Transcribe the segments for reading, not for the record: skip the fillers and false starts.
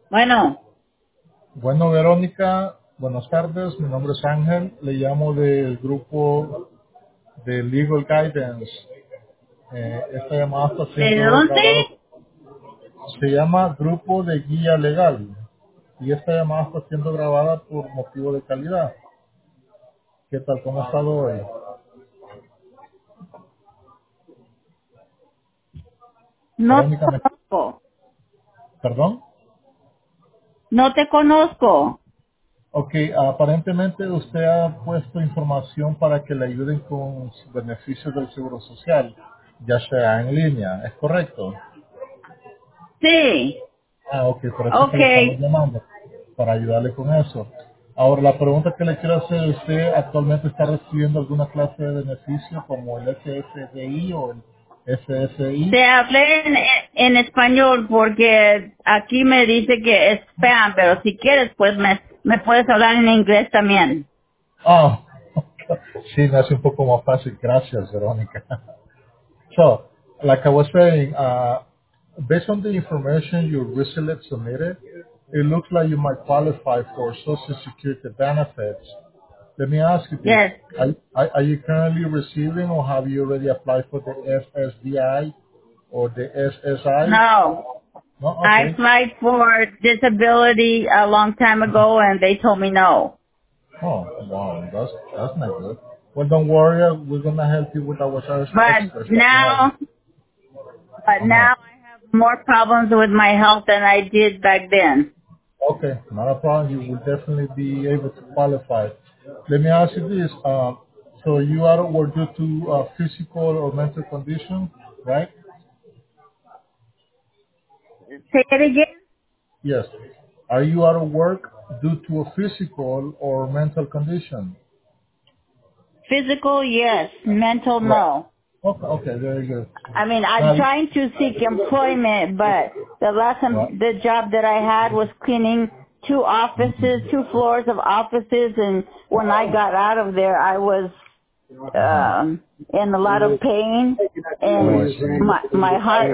Bueno, Bueno, Verónica, buenas tardes. Mi nombre es Ángel. Le llamo del grupo de Legal Guidance. Esta llamada está ¿de siendo dónde? grabada. Se llama Grupo de Guía Legal. Y esta llamada está siendo grabada por motivo de calidad. ¿Qué tal? ¿Cómo ha estado hoy? No te Verónica, conozco. ¿perdón? No te conozco. Ok, aparentemente usted ha puesto información para que le ayuden con sus beneficios del Seguro Social, ya sea en línea. ¿Es correcto? Sí. Ah, ok, por eso es que le estamos Okay. llamando, para ayudarle con eso. Ahora, la pregunta que le quiero hacer, ¿usted actualmente está recibiendo alguna clase de beneficio como el SSDI o el SSI? Te hablé en español porque aquí me dice que es spam, pero si quieres, pues me puedes hablar en inglés también. Ah, sí, me hace un poco más fácil. Gracias, Verónica. So, like I was saying, based on the information you recently submitted, it looks like you might qualify for Social Security benefits. Let me ask you this. Yes. Are you currently receiving or have you already applied for the SSDI or the SSI? No. No? I Okay. applied for disability a long time ago and they told me no. Oh, wow. That's not good. Well, don't worry. We're going to help you with our service But experts that we have. now, but Uh-huh. now I have more problems with my health than I did back then. Okay. Not a problem. You will definitely be able to qualify. Let me ask you this. So you are were due to physical or mental condition, right? Say it again? Yes. Are you out of work due to a physical or mental condition? Physical, yes. Mental, Right. no. Okay, okay, very good. I mean, I'm Now, trying to seek employment, but the last right. time, the job that I had was cleaning two offices, two floors of offices, and when I got out of there, I was Uh-huh. in a lot of pain, Oh, I and see.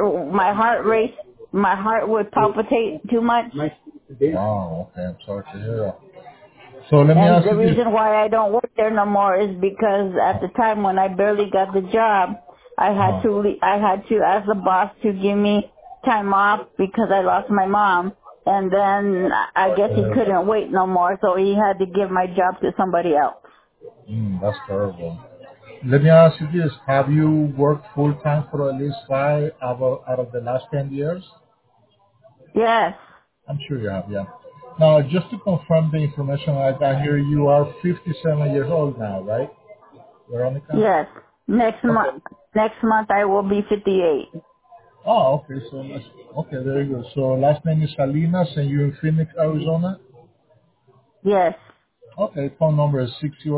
my heart would palpitate too much. Wow, okay, I'm sorry to hear that. So let me And ask the you this. reason why I don't work there no more is because at the time when I barely got the job, Uh-huh. I had to ask the boss to give me time off because I lost my mom. And then I guess he couldn't wait no more, so he had to give my job to somebody else. That's terrible. Let me ask you this. Have you worked full time for at least five out of the last 10 years? Yes, I'm sure you have, yeah. Now, just to confirm the information I got here, you are 57 years old now, right, Veronica? yes. Okay. Next month I will be 58. Oh, okay. Okay, very good. So last name is Salinas and you're in Phoenix, Arizona? Yes, Okay, phone number is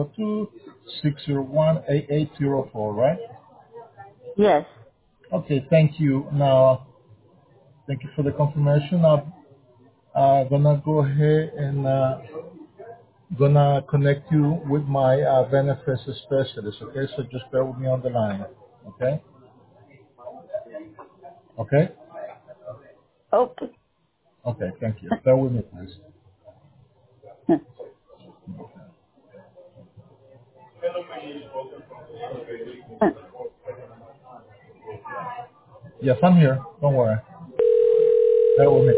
602-601-8804, right? yes. Okay, thank you. Now, thank you for the confirmation. I'm gonna go ahead and gonna connect you with my benefits specialist, okay? So just bear with me on the line, okay? Okay? Okay. Okay, thank you. Bear with me, please. Yes, I'm here. Don't worry. Bear with me.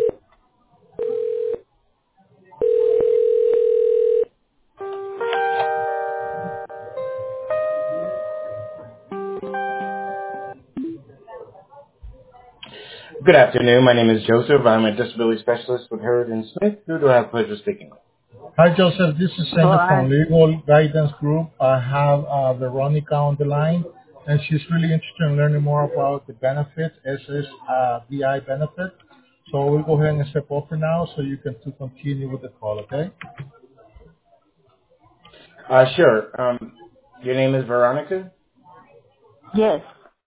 Good afternoon. My name is Joseph. I'm a disability specialist with Heritage Smith. Who do I have pleasure speaking with? Hi, Joseph. This is Well, Sender from Legal Guidance Group. I have Veronica on the line, and she's really interested in learning more about the benefits, SSDI benefit. So we'll go ahead and step off for now so you can to continue with the call, okay? Sure. Your name is Veronica? yes.